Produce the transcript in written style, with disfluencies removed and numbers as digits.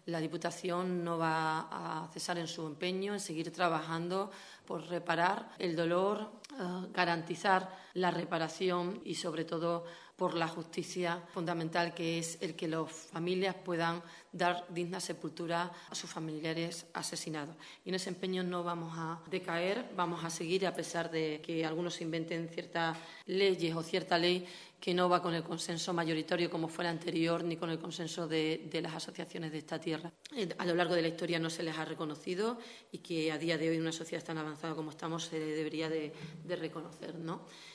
La Diputación no va a cesar en su empeño en seguir trabajando por reparar el dolor, garantizar la reparación y, sobre todo, por la justicia fundamental, que es el que las familias puedan dar digna sepultura a sus familiares asesinados. Y en ese empeño no vamos a decaer, vamos a seguir, a pesar de que algunos inventen ciertas leyes o cierta ley que no va con el consenso mayoritario como fue el anterior, ni con el consenso de las asociaciones de esta tierra. A lo largo de la historia no se les ha reconocido y que a día de hoy en una sociedad tan avanzada como estamos se debería de reconocer, ¿no?